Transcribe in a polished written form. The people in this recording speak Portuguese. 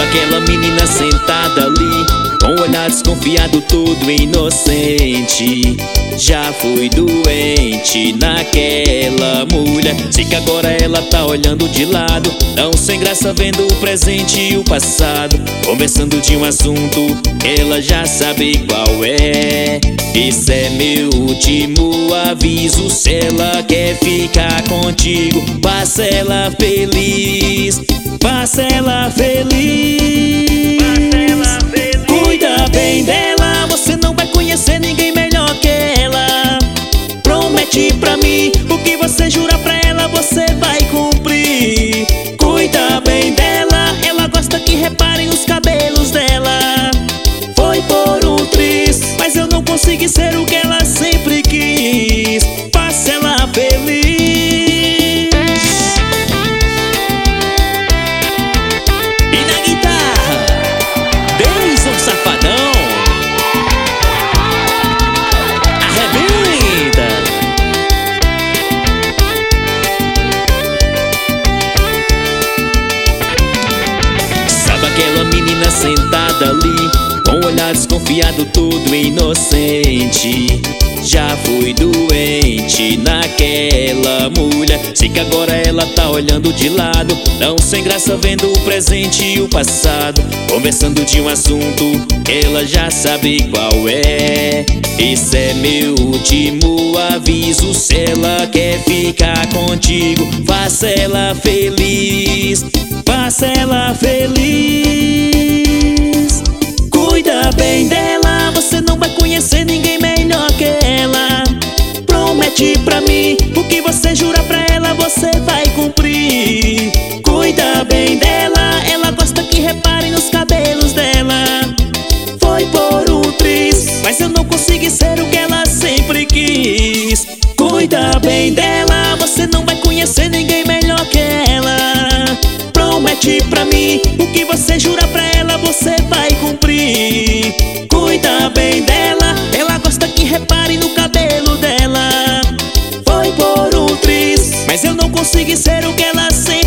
aquela menina sentada ali, com o olhar desconfiado, todo inocente. Já fui doente naquela mulher. Sei que agora ela tá olhando de lado, tão sem graça vendo o presente e o passado, conversando de um assunto que ela já sabe qual é. Esse é meu último aviso, se ela quer ficar contigo, faça ela feliz, faça ela feliz. Cuida bem dela, você não vai conhecer ninguém melhor que ela. Promete pra mim, o que você jura pra ela, você vai cumprir. Cuida bem dela, ela gosta que reparem os cabelos dela. Foi por um triz, mas eu não consegui ser o que ela sempre quis. Faça ela feliz. E na guitarra, Deison Safadão. Arrebenta. Sabe aquela menina sentada ali, com o olhar desconfiado, todo inocente. Já fui doente naquela mulher. Sei que agora ela tá olhando de lado, tão sem graça vendo o presente e o passado, conversando de um assunto que ela já sabe qual é. Esse é meu último aviso, se ela quer ficar contigo, faça ela feliz, faça ela feliz. Cuida bem dela, você não vai conhecer ninguém melhor que ela. Promete pra mim, o que você jura pra ela, você vai cumprir. Cuida bem dela, ela gosta que reparem nos cabelos dela. Foi por um triz, mas eu não consegui ser o que ela sempre quis. Cuida bem dela, você não vai conhecer ninguém melhor que ela. Promete pra mim, o que você jura pra ela, você vai cumprir. Cuida bem dela, ela gosta que reparem no cabelo dela. Foi por um triz, mas eu não consegui ser o que ela sempre